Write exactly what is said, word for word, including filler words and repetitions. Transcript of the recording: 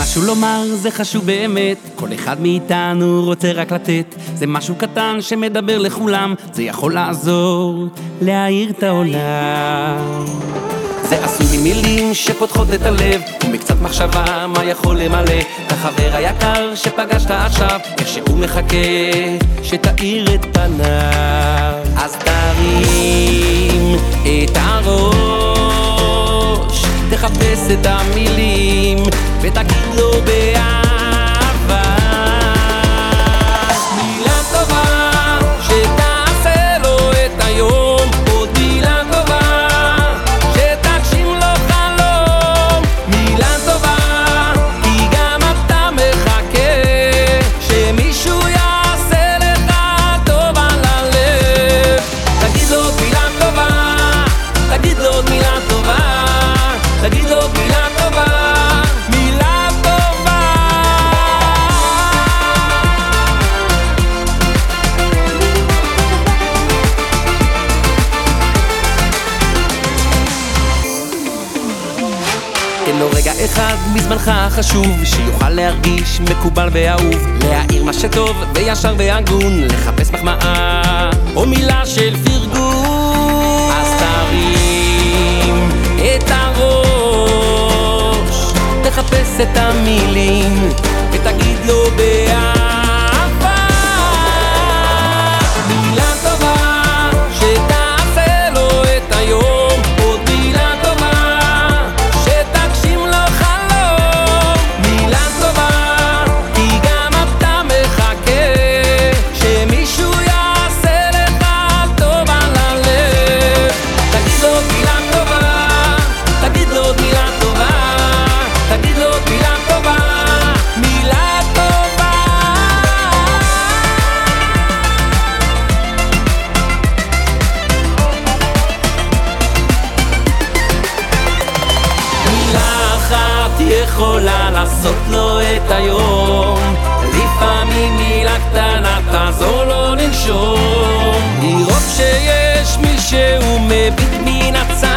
משהו לומר, זה חשוב באמת, כל אחד מאיתנו רוצה רק לתת. זה משהו קטן שמדבר לכולם, זה יכול לעזור להאיר את העולם. זה עשוי ממילים שפותחות את הלב, ומקצת מחשבה מה יכול למלא את החבר היקר שפגשת עכשיו, איך שהוא מחכה שתאיר את פניו. אז תרים את הראש, תחפש את המילים ותגיד לו באהבה מילה טובה שתעשה לו את היום, עוד מילה טובה שתגשים לו חלום. מילה טובה כי גם אתה מחכה שמישהו יעשה לך טוב על הלב. תגיד לו מילה טובה, תגיד לו מילה טובה, תגיד לו מילה טובה, מילה טובה. תן לו רגע אחד מזמנך החשוב, שיוכל להרגיש מקובל ואהוב, להעיר מה שטוב וישר והגון, לחפש מחמאה או מילה של פרגון. אז תרים את הראש, תחפש את המילים ותגיד לו באהבה מילה טובה שתעשה לו את היום, עוד מילה טובה שתגשים לו חלום. מילה טובה כי גם אתה מחכה שמישהו יעשה לך טוב על הלב. תגיד לו מילה טובה, תגיד לו מילה טובה, תגיד לו מילה טובה, מילה טובה. מילה אחת יכולה לעשות לו את היום, לפעמים מילה קטנה תעזור לו לנשום, לראות שיש מישהו מביט מן הצד